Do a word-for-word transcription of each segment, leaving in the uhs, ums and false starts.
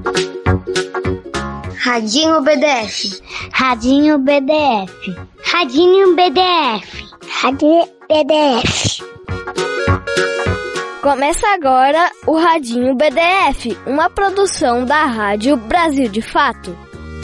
Radinho B D F. Radinho B D F. Radinho B D F. Radinho B D F. Começa agora o Radinho B D F, uma produção da Rádio Brasil de Fato.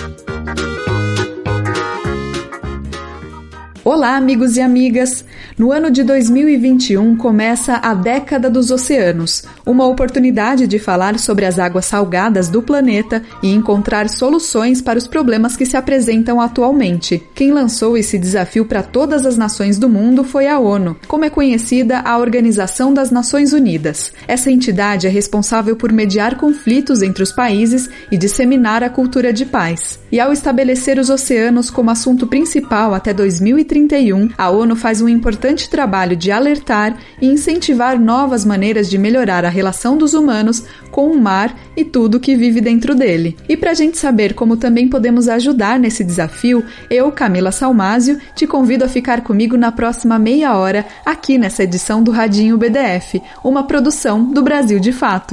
Olá, amigos e amigas! No ano de dois mil e vinte e um começa a Década dos Oceanos, uma oportunidade de falar sobre as águas salgadas do planeta e encontrar soluções para os problemas que se apresentam atualmente. Quem lançou esse desafio para todas as nações do mundo foi a ONU, como é conhecida a Organização das Nações Unidas. Essa entidade é responsável por mediar conflitos entre os países e disseminar a cultura de paz. E ao estabelecer os oceanos como assunto principal até dois mil e trinta e um, a ONU faz um importante trabalho de alertar e incentivar novas maneiras de melhorar a relação dos humanos com o mar e tudo que vive dentro dele. E para a gente saber como também podemos ajudar nesse desafio, eu, Camila Salmásio, te convido a ficar comigo na próxima meia hora aqui nessa edição do Radinho B D F, uma produção do Brasil de Fato.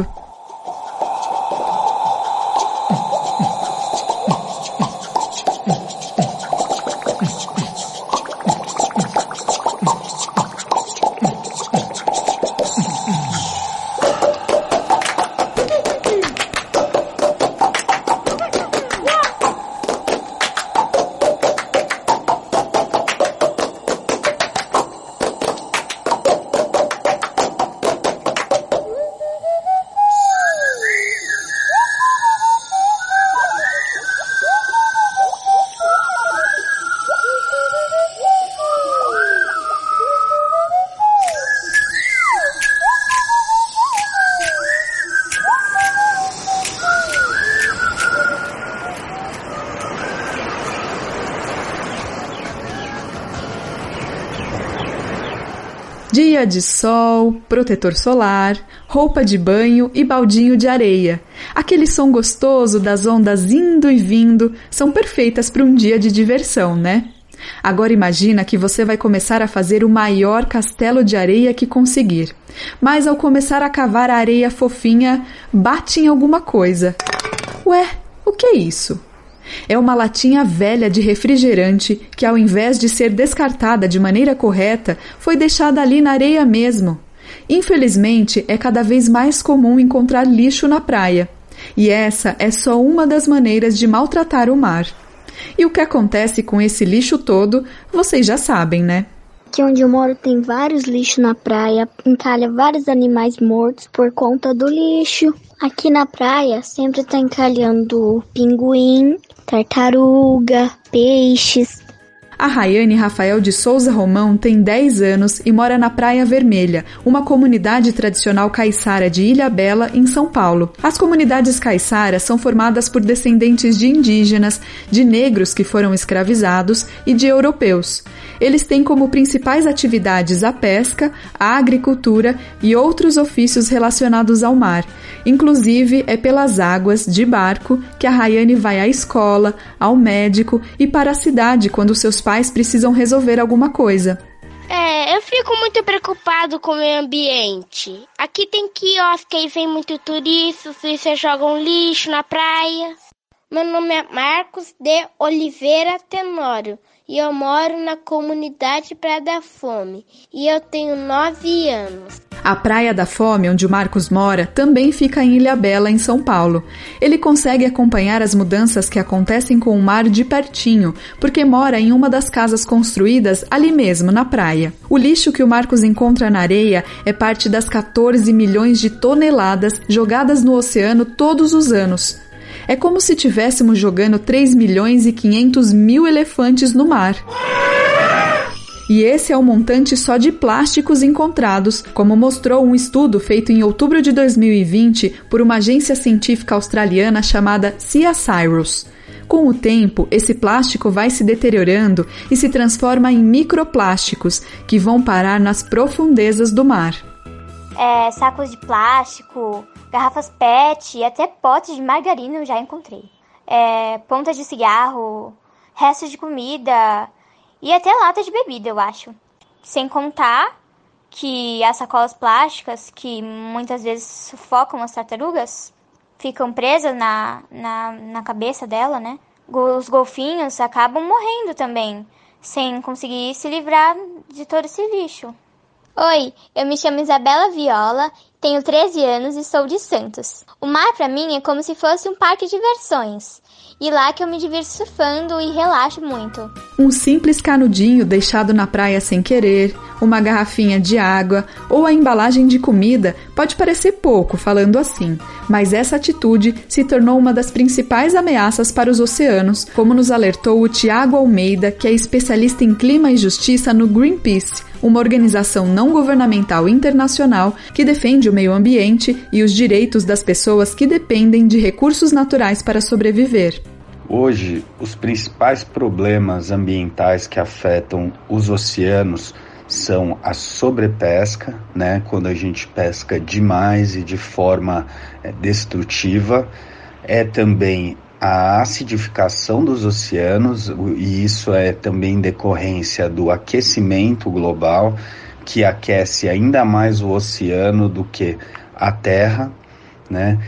Dia de sol, protetor solar, roupa de banho e baldinho de areia. Aquele som gostoso das ondas indo e vindo são perfeitas para um dia de diversão, né? Agora imagina que você vai começar a fazer o maior castelo de areia que conseguir. Mas ao começar a cavar a areia fofinha, bate em alguma coisa. Ué, o que é isso? É uma latinha velha de refrigerante que, ao invés de ser descartada de maneira correta, foi deixada ali na areia mesmo. Infelizmente, é cada vez mais comum encontrar lixo na praia. E essa é só uma das maneiras de maltratar o mar. E o que acontece com esse lixo todo, vocês já sabem, né? Aqui onde eu moro tem vários lixos na praia, encalha vários animais mortos por conta do lixo. Aqui na praia sempre tá encalhando pinguim, tartaruga, peixes. A Rayane Rafael de Souza Romão tem dez anos e mora na Praia Vermelha, uma comunidade tradicional caiçara de Ilhabela, em São Paulo. As comunidades caiçaras são formadas por descendentes de indígenas, de negros que foram escravizados e de europeus. Eles têm como principais atividades a pesca, a agricultura e outros ofícios relacionados ao mar. Inclusive, é pelas águas, de barco, que a Rayane vai à escola, ao médico e para a cidade quando seus pais precisam resolver alguma coisa. É, eu fico muito preocupado com o meio ambiente. Aqui tem quiosque e vem muito turista, os turistas jogam lixo na praia. Meu nome é Marcos de Oliveira Tenório e eu moro na comunidade Praia da Fome e eu tenho nove anos. A Praia da Fome, onde o Marcos mora, também fica em Ilhabela, em São Paulo. Ele consegue acompanhar as mudanças que acontecem com o mar de pertinho, porque mora em uma das casas construídas ali mesmo, na praia. O lixo que o Marcos encontra na areia é parte das quatorze milhões de toneladas jogadas no oceano todos os anos. É como se tivéssemos jogando três milhões e quinhentos mil elefantes no mar. E esse é o montante só de plásticos encontrados, como mostrou um estudo feito em outubro de dois mil e vinte por uma agência científica australiana chamada Sea Cyrus. Com o tempo, esse plástico vai se deteriorando e se transforma em microplásticos, que vão parar nas profundezas do mar. É, sacos de plástico, garrafas P E T e até potes de margarina eu já encontrei. É, pontas de cigarro, restos de comida e até latas de bebida, eu acho. Sem contar que as sacolas plásticas, que muitas vezes sufocam as tartarugas, ficam presas na, na, na cabeça dela, né? Os golfinhos acabam morrendo também, sem conseguir se livrar de todo esse lixo. Oi, eu me chamo Isabela Viola, tenho treze anos e sou de Santos. O mar pra mim é como se fosse um parque de diversões. E lá que eu me divirto surfando e relaxo muito. Um simples canudinho deixado na praia sem querer, uma garrafinha de água ou a embalagem de comida pode parecer pouco falando assim, mas essa atitude se tornou uma das principais ameaças para os oceanos, como nos alertou o Tiago Almeida, que é especialista em clima e justiça no Greenpeace, uma organização não governamental internacional que defende o meio ambiente e os direitos das pessoas que dependem de recursos naturais para sobreviver. Hoje, os principais problemas ambientais que afetam os oceanos são a sobrepesca, né, quando a gente pesca demais e de forma é, destrutiva, é também a acidificação dos oceanos, e isso é também decorrência do aquecimento global, que aquece ainda mais o oceano do que a Terra, né?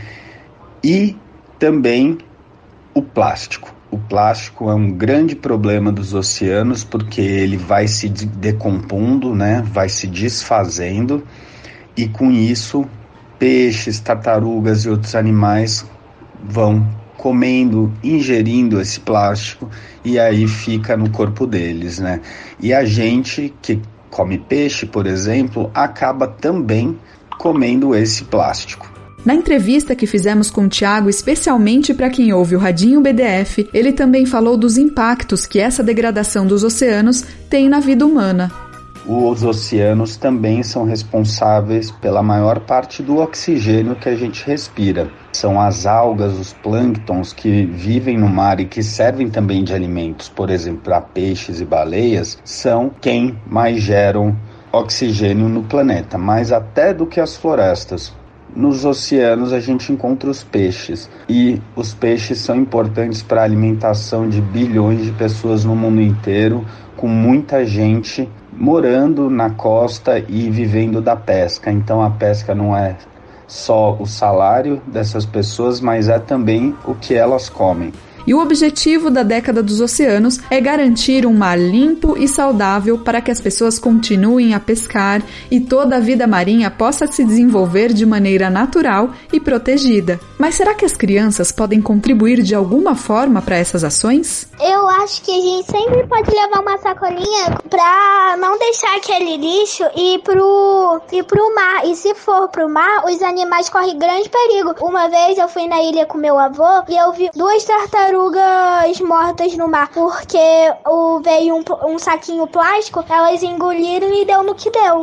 E também o plástico. O plástico é um grande problema dos oceanos porque ele vai se decompondo, né? Vai se desfazendo, e com isso peixes, tartarugas e outros animais vão comendo, ingerindo esse plástico, e aí fica no corpo deles, né? E a gente que come peixe, por exemplo, acaba também comendo esse plástico. Na entrevista que fizemos com o Tiago, especialmente para quem ouve o Radinho B D F, ele também falou dos impactos que essa degradação dos oceanos tem na vida humana. Os oceanos também são responsáveis pela maior parte do oxigênio que a gente respira. São as algas, os plânctons que vivem no mar e que servem também de alimentos, por exemplo, para peixes e baleias, são quem mais geram oxigênio no planeta, mais até do que as florestas. Nos oceanos a gente encontra os peixes, e os peixes são importantes para a alimentação de bilhões de pessoas no mundo inteiro, com muita gente morando na costa e vivendo da pesca. Então a pesca não é só o salário dessas pessoas, mas é também o que elas comem. E o objetivo da década dos oceanos é garantir um mar limpo e saudável para que as pessoas continuem a pescar e toda a vida marinha possa se desenvolver de maneira natural e protegida. Mas será que as crianças podem contribuir de alguma forma para essas ações? Eu acho que a gente sempre pode levar uma sacolinha para não deixar aquele lixo ir pro, ir pro mar. E se for pro mar, os animais correm grande perigo. Uma vez eu fui na ilha com meu avô e eu vi duas tartarugas mortas no mar, porque o, veio um, um saquinho plástico, elas engoliram e deu no que deu.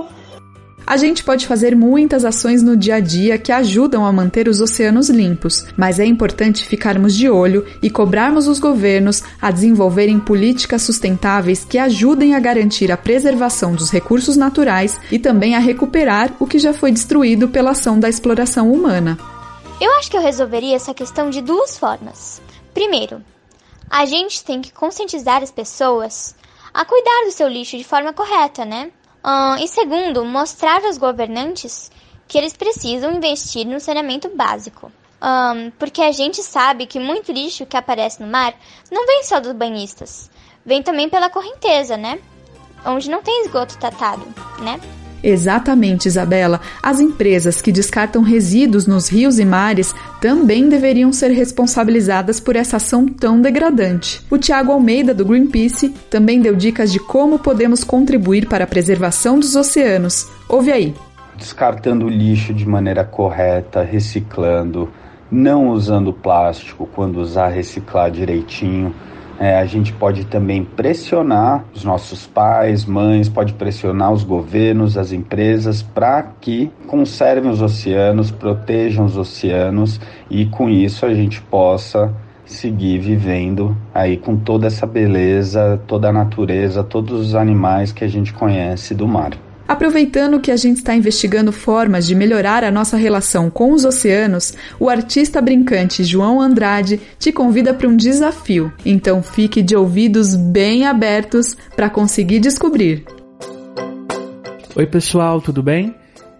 A gente pode fazer muitas ações no dia a dia que ajudam a manter os oceanos limpos, mas é importante ficarmos de olho e cobrarmos os governos a desenvolverem políticas sustentáveis que ajudem a garantir a preservação dos recursos naturais e também a recuperar o que já foi destruído pela ação da exploração humana. Eu acho que eu resolveria essa questão de duas formas. Primeiro, a gente tem que conscientizar as pessoas a cuidar do seu lixo de forma correta, né? Uh, e segundo, mostrar aos governantes que eles precisam investir no saneamento básico. Um, porque a gente sabe que muito lixo que aparece no mar não vem só dos banhistas, vem também pela correnteza, né? Onde não tem esgoto tratado, né? Exatamente, Isabela. As empresas que descartam resíduos nos rios e mares também deveriam ser responsabilizadas por essa ação tão degradante. O Tiago Almeida, do Greenpeace, também deu dicas de como podemos contribuir para a preservação dos oceanos. Ouve aí. Descartando o lixo de maneira correta, reciclando, não usando plástico, quando usar, reciclar direitinho. É, a gente pode também pressionar os nossos pais, mães, pode pressionar os governos, as empresas, para que conservem os oceanos, protejam os oceanos, e com isso a gente possa seguir vivendo aí com toda essa beleza, toda a natureza, todos os animais que a gente conhece do mar. Aproveitando que a gente está investigando formas de melhorar a nossa relação com os oceanos, o artista brincante João Andrade te convida para um desafio. Então fique de ouvidos bem abertos para conseguir descobrir. Oi pessoal, tudo bem?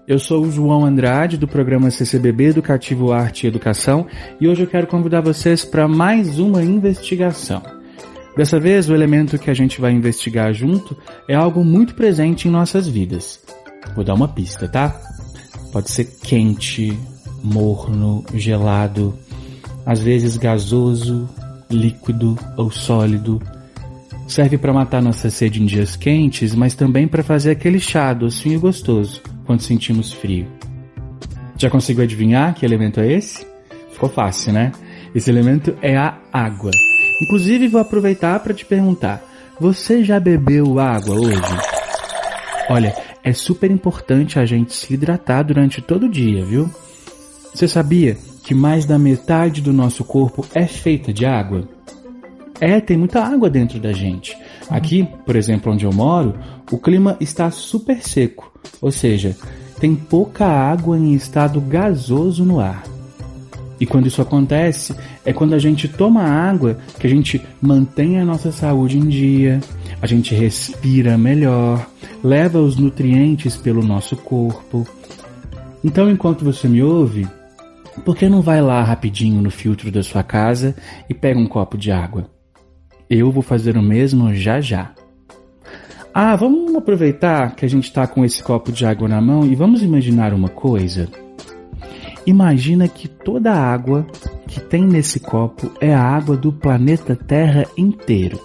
Eu sou o João Andrade, do programa C C B B Educativo Arte e Educação, e hoje eu quero convidar vocês para mais uma investigação. Dessa vez, o elemento que a gente vai investigar junto é algo muito presente em nossas vidas. Vou dar uma pista, tá? Pode ser quente, morno, gelado, às vezes gasoso, líquido ou sólido. Serve para matar nossa sede em dias quentes, mas também para fazer aquele chá docinho e gostoso quando sentimos frio. Já conseguiu adivinhar que elemento é esse? Ficou fácil, né? Esse elemento é a água. Inclusive, vou aproveitar para te perguntar, você já bebeu água hoje? Olha, é super importante a gente se hidratar durante todo o dia, viu? Você sabia que mais da metade do nosso corpo é feita de água? É, tem muita água dentro da gente. Aqui, por exemplo, onde eu moro, o clima está super seco, ou seja, tem pouca água em estado gasoso no ar. E quando isso acontece, é quando a gente toma água que a gente mantém a nossa saúde em dia, a gente respira melhor, leva os nutrientes pelo nosso corpo. Então, enquanto você me ouve, por que não vai lá rapidinho no filtro da sua casa e pega um copo de água? Eu vou fazer o mesmo já já. Ah, vamos aproveitar que a gente está com esse copo de água na mão e vamos imaginar uma coisa. Imagina que toda a água que tem nesse copo é a água do planeta Terra inteiro.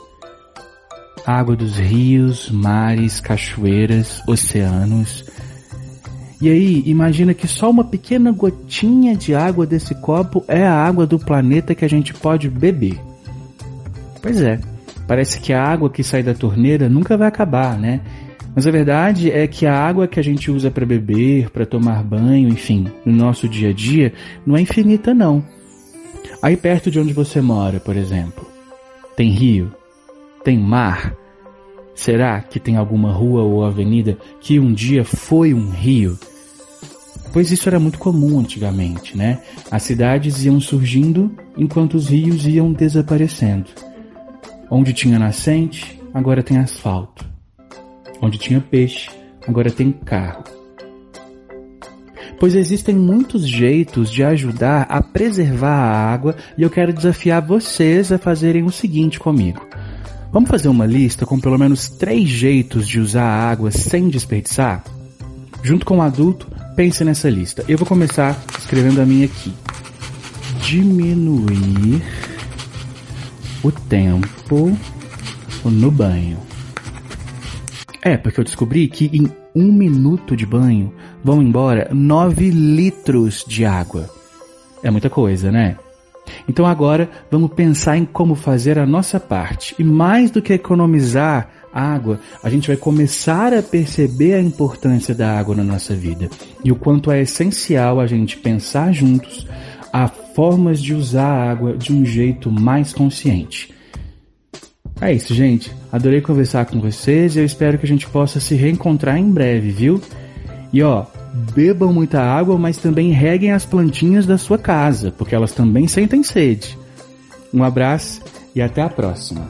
A água dos rios, mares, cachoeiras, oceanos. E aí, imagina que só uma pequena gotinha de água desse copo é a água do planeta que a gente pode beber. Pois é, parece que a água que sai da torneira nunca vai acabar, né? Mas a verdade é que a água que a gente usa para beber, para tomar banho, enfim, no nosso dia a dia, não é infinita não. Aí perto de onde você mora, por exemplo, tem rio? Tem mar? Será que tem alguma rua ou avenida que um dia foi um rio? Pois isso era muito comum antigamente, né? As cidades iam surgindo enquanto os rios iam desaparecendo. Onde tinha nascente, agora tem asfalto. Onde tinha peixe, agora tem carro. Pois existem muitos jeitos de ajudar a preservar a água e eu quero desafiar vocês a fazerem o seguinte comigo. Vamos fazer uma lista com pelo menos três jeitos de usar a água sem desperdiçar? Junto com o adulto, pense nessa lista. Eu vou começar escrevendo a minha aqui. Diminuir o tempo no banho. É, porque eu descobri que em um minuto de banho vão embora nove litros de água. É muita coisa, né? Então agora vamos pensar em como fazer a nossa parte. E mais do que economizar água, a gente vai começar a perceber a importância da água na nossa vida. E o quanto é essencial a gente pensar juntos a formas de usar a água de um jeito mais consciente. É isso, gente. Adorei conversar com vocês e eu espero que a gente possa se reencontrar em breve, viu? E ó, bebam muita água, mas também reguem as plantinhas da sua casa, porque elas também sentem sede. Um abraço e até a próxima.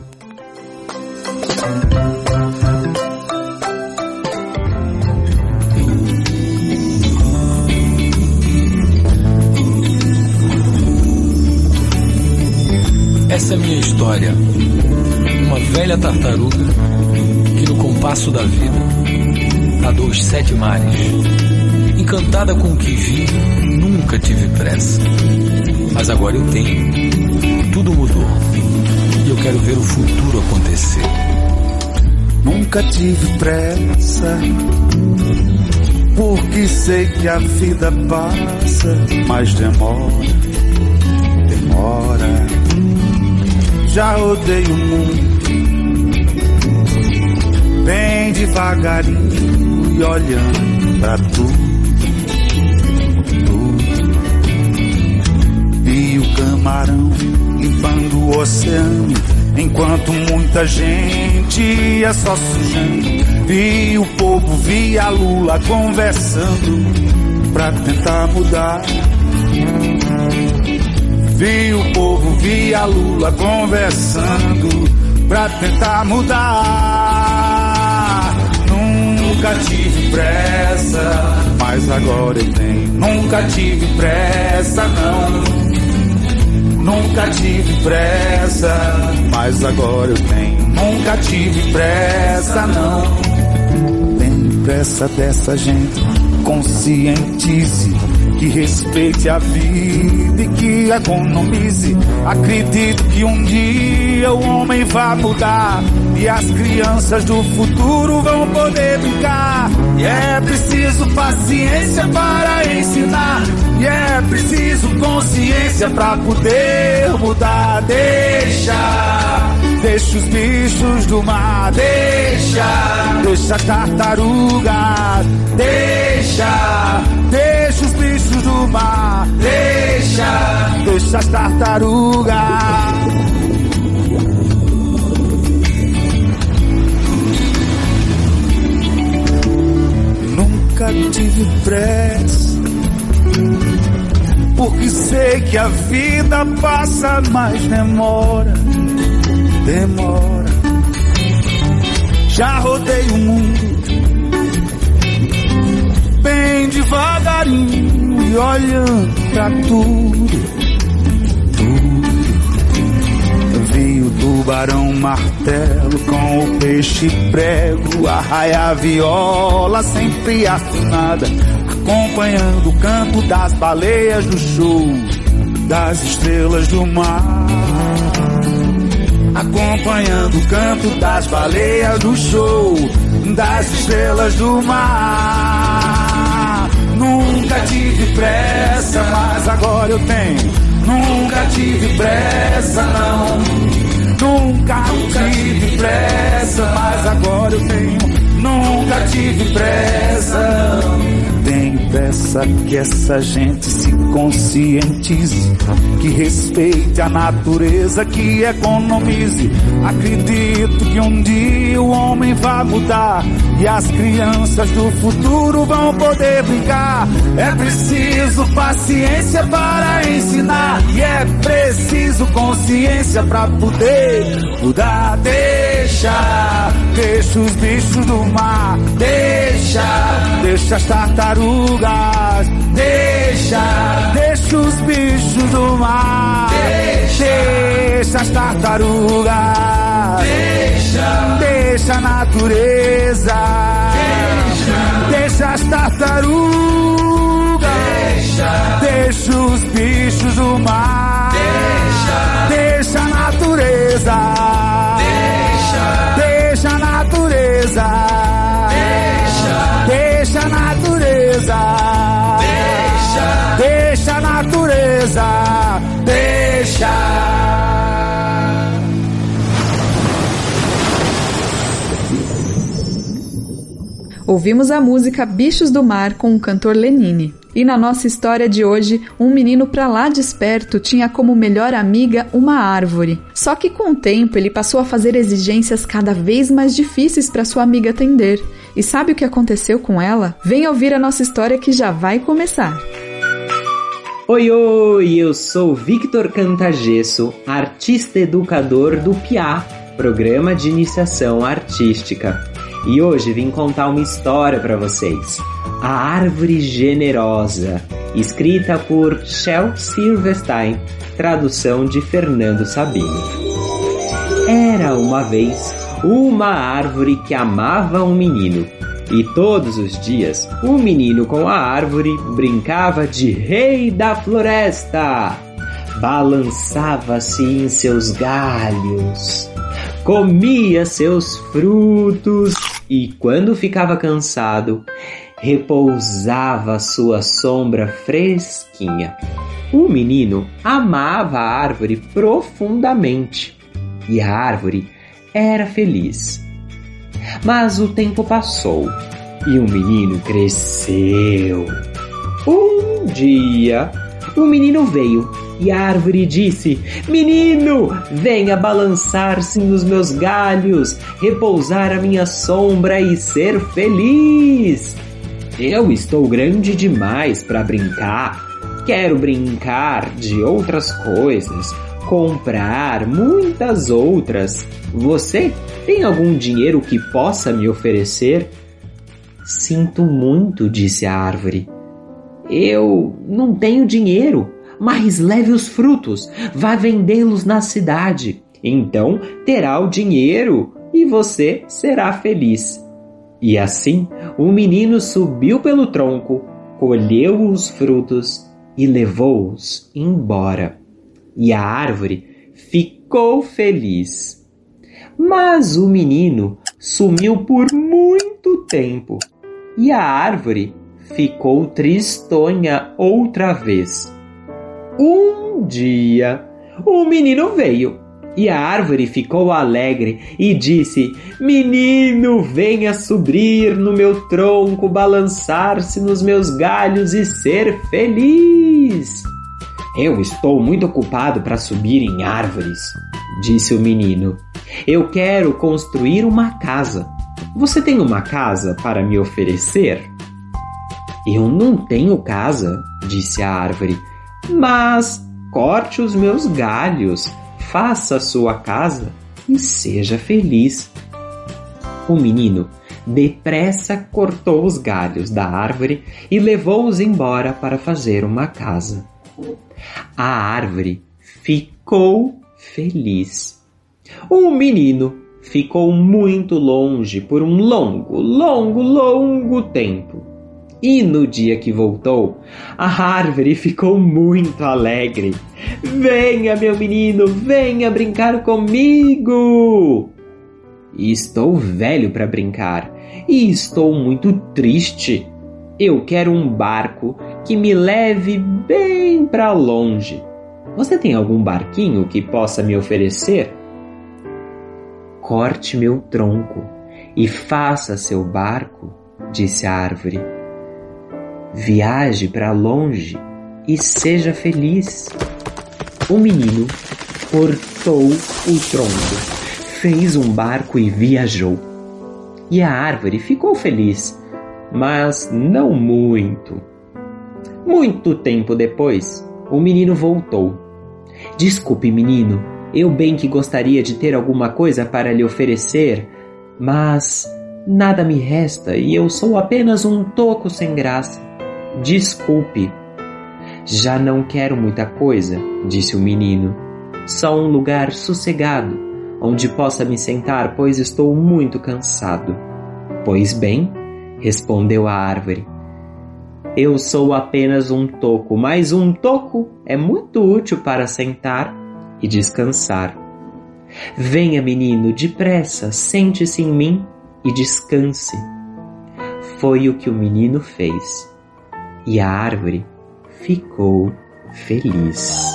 Essa é a minha história. Uma velha tartaruga que no compasso da vida nadou os sete mares. Encantada com o que vi, nunca tive pressa. Mas agora eu tenho. Tudo mudou. E eu quero ver o futuro acontecer. Nunca tive pressa, porque sei que a vida passa, mas demora, demora. Já rodei o mundo bem devagarinho e olhando pra tudo, tudo. Vi o camarão limpando o oceano, enquanto muita gente ia só sujando. Vi o povo, vi a Lula conversando pra tentar mudar. Vi o povo, vi a Lula conversando pra tentar mudar. Nunca Nunca tive pressa, mas agora eu tenho. Nunca tive pressa, não. Nunca tive pressa, mas agora eu tenho. Nunca tive pressa, não. Tenho pressa dessa gente, conscientize, que respeite a vida e que economize. Acredito que um dia o homem vai mudar e as crianças do futuro vão poder brincar. E é preciso paciência para ensinar, e é preciso consciência para poder mudar. Deixa, deixa os bichos do mar, deixa, deixa as tartarugas, deixa, deixa os bichos do mar, deixa, deixa as tartarugas. Nunca tive pressa, porque sei que a vida passa, mas demora, demora. Já rodei o mundo bem devagarinho e olhando pra tudo, tudo. Eu vi o tubarão martelo com o peixe prego, a raia viola sempre afinada, acompanhando o canto das baleias do show, das estrelas do mar. Acompanhando o canto das baleias do show, das estrelas do mar. Nunca tive pressa, mas agora eu tenho. Nunca tive pressa, não. Nunca, nunca tive pressa, mas agora eu tenho. Nunca tive pressa, não. Tenho pressa que essa gente se conscientize, que respeite a natureza, que economize. Acredito que um dia o homem vai mudar e as crianças do futuro vão poder brincar. É preciso paciência para ensinar, e é preciso consciência para poder mudar. Deixa, deixa os bichos do mar, deixa, deixa as tartarugas, deixa, deixa os bichos do mar, deixa, deixa as tartarugas, deixa, deixa a natureza, deixa, deixa as tartarugas, deixa, deixa os bichos do mar, deixa, deixa a natureza, deixa, deixa a natureza, deixa, deixa a natureza, deixa, deixa a natureza, deixa. Ouvimos a música Bichos do Mar com o cantor Lenine. E na nossa história de hoje, um menino pra lá de esperto tinha como melhor amiga uma árvore. Só que com o tempo ele passou a fazer exigências cada vez mais difíceis para sua amiga atender. E sabe o que aconteceu com ela? Vem ouvir a nossa história que já vai começar. Oi, oi, eu sou Victor Cantagesso, artista educador do P I A, Programa de Iniciação Artística. E hoje vim contar uma história para vocês. A Árvore Generosa, escrita por Shel Silverstein, tradução de Fernando Sabino. Era uma vez uma árvore que amava um menino, e todos os dias o menino com a árvore brincava de rei da floresta. Balançava-se em seus galhos, comia seus frutos e, quando ficava cansado, repousava sua sombra fresquinha. O menino amava a árvore profundamente e a árvore era feliz. Mas o tempo passou e o menino cresceu. Um dia, o menino veio e a árvore disse: Menino, venha balançar-se nos meus galhos, repousar à minha sombra e ser feliz. Eu estou grande demais para brincar. Quero brincar de outras coisas, comprar muitas outras. Você tem algum dinheiro que possa me oferecer? Sinto muito, disse a árvore. Eu não tenho dinheiro, mas leve os frutos, vá vendê-los na cidade. Então terá o dinheiro e você será feliz. E assim o menino subiu pelo tronco, colheu os frutos e levou-os embora. E a árvore ficou feliz. Mas o menino sumiu por muito tempo e a árvore ficou tristonha outra vez. Um dia, o menino veio e a árvore ficou alegre e disse: Menino, venha subir no meu tronco, balançar-se nos meus galhos e ser feliz. Eu estou muito ocupado para subir em árvores, disse o menino. Eu quero construir uma casa. Você tem uma casa para me oferecer? Eu não tenho casa, disse a árvore, mas corte os meus galhos, faça sua casa e seja feliz. O menino depressa cortou os galhos da árvore e levou-os embora para fazer uma casa. A árvore ficou feliz. O menino ficou muito longe por um longo, longo, longo tempo. E no dia que voltou, a árvore ficou muito alegre. Venha, meu menino, venha brincar comigo! Estou velho para brincar e estou muito triste. Eu quero um barco que me leve bem para longe. Você tem algum barquinho que possa me oferecer? Corte meu tronco e faça seu barco, disse a árvore. Viaje para longe e seja feliz. O menino cortou o tronco, fez um barco e viajou. E a árvore ficou feliz, mas não muito. Muito tempo depois, o menino voltou. Desculpe, menino, eu bem que gostaria de ter alguma coisa para lhe oferecer, mas nada me resta e eu sou apenas um toco sem graça. Desculpe. Já não quero muita coisa, disse o menino. Só um lugar sossegado, onde possa me sentar, pois estou muito cansado. Pois bem, respondeu a árvore. Eu sou apenas um toco, mas um toco é muito útil para sentar e descansar. Venha, menino, depressa, sente-se em mim e descanse. Foi o que o menino fez. E a árvore ficou feliz.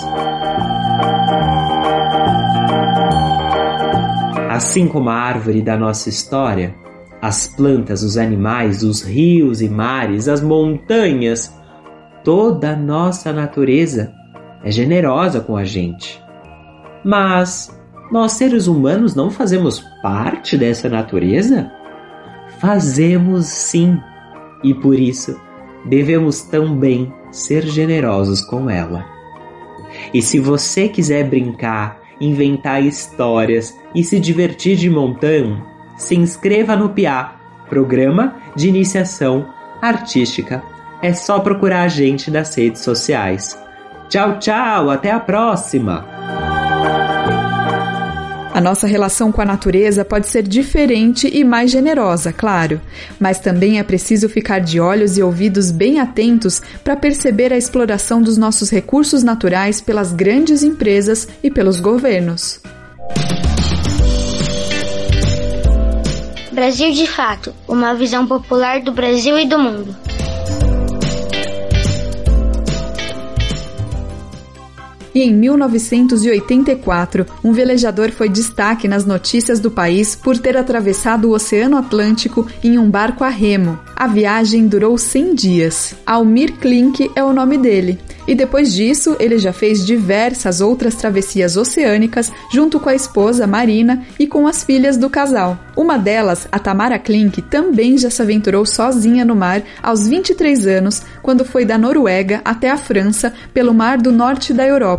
Assim como a árvore da nossa história, as plantas, os animais, os rios e mares, as montanhas, toda a nossa natureza é generosa com a gente. Mas nós seres humanos não fazemos parte dessa natureza? Fazemos sim, e por isso devemos também ser generosos com ela. E se você quiser brincar, inventar histórias e se divertir de montão, se inscreva no P I A, Programa de Iniciação Artística. É só procurar a gente nas redes sociais. Tchau, tchau, até a próxima! A nossa relação com a natureza pode ser diferente e mais generosa, claro, mas também é preciso ficar de olhos e ouvidos bem atentos para perceber a exploração dos nossos recursos naturais pelas grandes empresas e pelos governos. Brasil de Fato, uma visão popular do Brasil e do mundo. E em mil novecentos e oitenta e quatro, um velejador foi destaque nas notícias do país por ter atravessado o Oceano Atlântico em um barco a remo. A viagem durou cem dias. Almir Klink é o nome dele. E depois disso, ele já fez diversas outras travessias oceânicas junto com a esposa Marina e com as filhas do casal. Uma delas, a Tamara Klink, também já se aventurou sozinha no mar aos vinte e três anos, quando foi da Noruega até a França pelo mar do norte da Europa.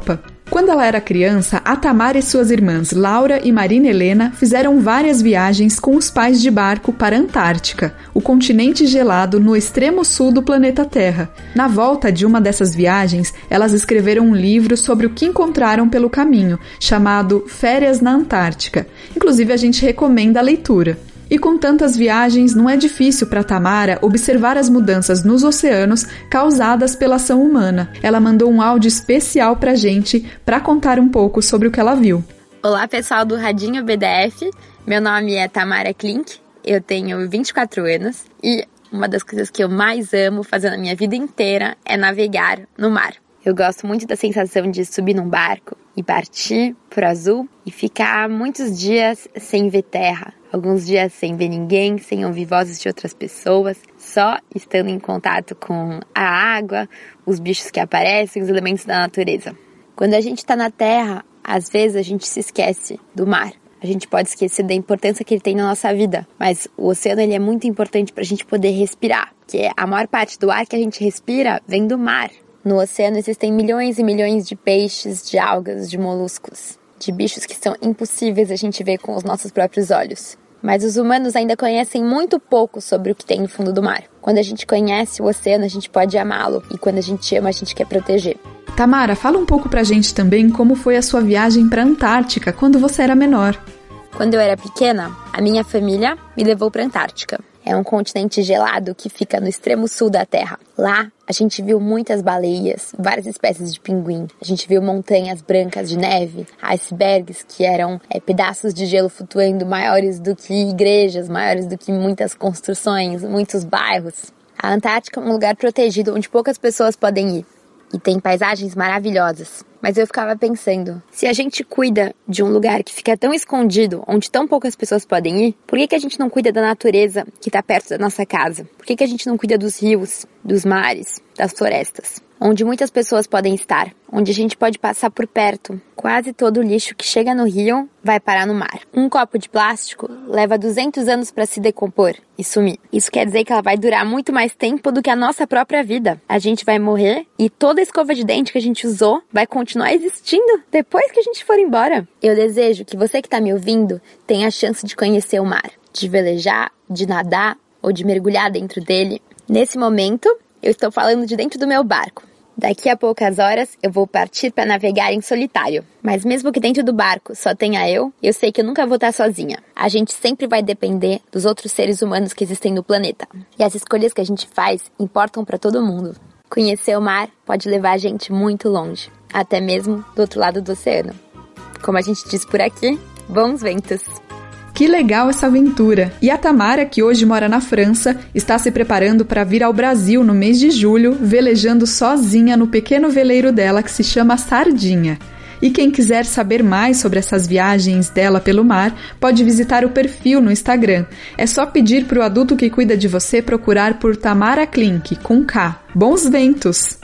Quando ela era criança, a Tamara e suas irmãs Laura e Marina Helena fizeram várias viagens com os pais de barco para a Antártica, o continente gelado no extremo sul do planeta Terra. Na volta de uma dessas viagens, elas escreveram um livro sobre o que encontraram pelo caminho, chamado Férias na Antártica. Inclusive, a gente recomenda a leitura. E com tantas viagens, não é difícil para Tamara observar as mudanças nos oceanos causadas pela ação humana. Ela mandou um áudio especial pra gente para contar um pouco sobre o que ela viu. Olá, pessoal do Radinho B D F. Meu nome é Tamara Klink, eu tenho vinte e quatro anos e uma das coisas que eu mais amo fazer na minha vida inteira é navegar no mar. Eu gosto muito da sensação de subir num barco e partir pro azul e ficar muitos dias sem ver terra. Alguns dias sem ver ninguém, sem ouvir vozes de outras pessoas, só estando em contato com a água, os bichos que aparecem, os elementos da natureza. Quando a gente está na terra, às vezes a gente se esquece do mar. A gente pode esquecer da importância que ele tem na nossa vida, mas o oceano ele é muito importante para a gente poder respirar, porque a maior parte do ar que a gente respira vem do mar. No oceano existem milhões e milhões de peixes, de algas, de moluscos, de bichos que são impossíveis a gente ver com os nossos próprios olhos. Mas os humanos ainda conhecem muito pouco sobre o que tem no fundo do mar. Quando a gente conhece o oceano, a gente pode amá-lo. E quando a gente ama, a gente quer proteger. Tamara, fala um pouco pra gente também como foi a sua viagem pra Antártica quando você era menor. Quando eu era pequena, a minha família me levou pra Antártica. É um continente gelado que fica no extremo sul da Terra. Lá, a gente viu muitas baleias, várias espécies de pinguim. A gente viu montanhas brancas de neve, icebergs, que eram é, pedaços de gelo flutuando maiores do que igrejas, maiores do que muitas construções, muitos bairros. A Antártica é um lugar protegido onde poucas pessoas podem ir. E tem paisagens maravilhosas. Mas eu ficava pensando, se a gente cuida de um lugar que fica tão escondido, onde tão poucas pessoas podem ir, por que, que a gente não cuida da natureza que está perto da nossa casa? Por que, que a gente não cuida dos rios, dos mares, das florestas? Onde muitas pessoas podem estar, onde a gente pode passar por perto. Quase todo o lixo que chega no rio vai parar no mar. Um copo de plástico leva duzentos anos para se decompor e sumir. Isso quer dizer que ela vai durar muito mais tempo do que a nossa própria vida. A gente vai morrer e toda a escova de dente que a gente usou vai continuar existindo depois que a gente for embora. Eu desejo que você que está me ouvindo tenha a chance de conhecer o mar, de velejar, de nadar ou de mergulhar dentro dele. Nesse momento, eu estou falando de dentro do meu barco. Daqui a poucas horas eu vou partir para navegar em solitário. Mas mesmo que dentro do barco só tenha eu, eu sei que eu nunca vou estar sozinha. A gente sempre vai depender dos outros seres humanos que existem no planeta. E as escolhas que a gente faz importam para todo mundo. Conhecer o mar pode levar a gente muito longe, até mesmo do outro lado do oceano. Como a gente diz por aqui, bons ventos! Que legal essa aventura! E a Tamara, que hoje mora na França, está se preparando para vir ao Brasil no mês de julho, velejando sozinha no pequeno veleiro dela que se chama Sardinha. E quem quiser saber mais sobre essas viagens dela pelo mar, pode visitar o perfil no Instagram. É só pedir para o adulto que cuida de você procurar por Tamara Klink, com K. Bons ventos!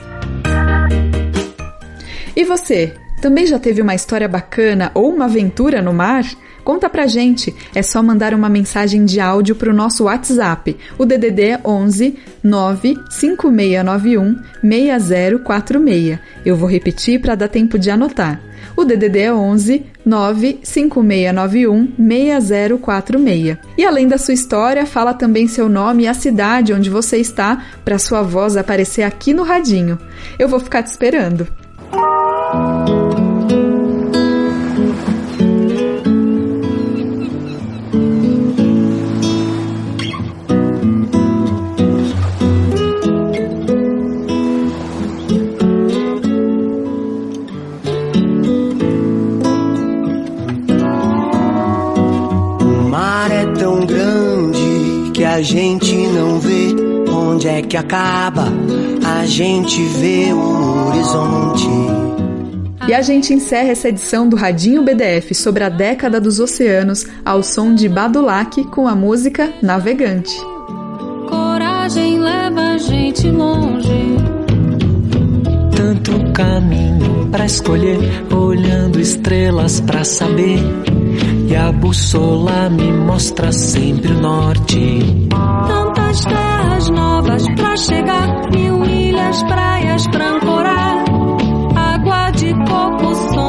E você, também já teve uma história bacana ou uma aventura no mar? Conta pra gente, é só mandar uma mensagem de áudio pro nosso WhatsApp, o D D D onze nove cinco seis nove um seis zero quatro seis. Eu vou repetir para dar tempo de anotar. O D D D onze nove cinco seis nove um seis zero quatro seis. E além da sua história, fala também seu nome e a cidade onde você está para sua voz aparecer aqui no radinho. Eu vou ficar te esperando. A gente não vê onde é que acaba, a gente vê o horizonte. E a gente encerra essa edição do Radinho B D F sobre a década dos oceanos ao som de Badulac com a música Navegante. Coragem leva a gente longe. Tanto caminho pra escolher, olhando estrelas pra saber. E a bússola me mostra sempre o norte. Tantas terras novas pra chegar, mil ilhas, praias pra ancorar. Água de coco, som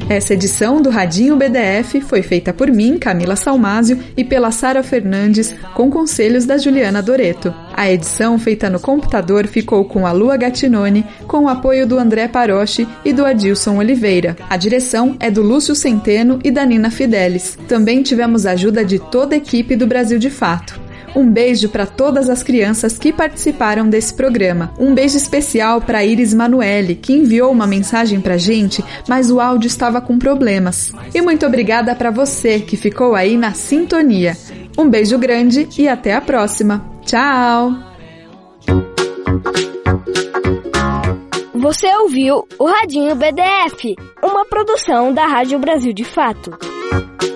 Essa edição do Radinho B D F foi feita por mim, Camila Salmásio, e pela Sara Fernandes, com conselhos da Juliana Doreto. A edição feita no computador ficou com a Lua Gattinoni, com o apoio do André Parochi e do Adilson Oliveira. A direção é do Lúcio Centeno e da Nina Fidelis. Também tivemos a ajuda de toda a equipe do Brasil de Fato. Um beijo para todas as crianças que participaram desse programa. Um beijo especial para Iris Manoeli, que enviou uma mensagem pra gente, mas o áudio estava com problemas. E muito obrigada para você que ficou aí na sintonia. Um beijo grande e até a próxima. Tchau! Você ouviu o Radinho B D F, uma produção da Rádio Brasil de Fato.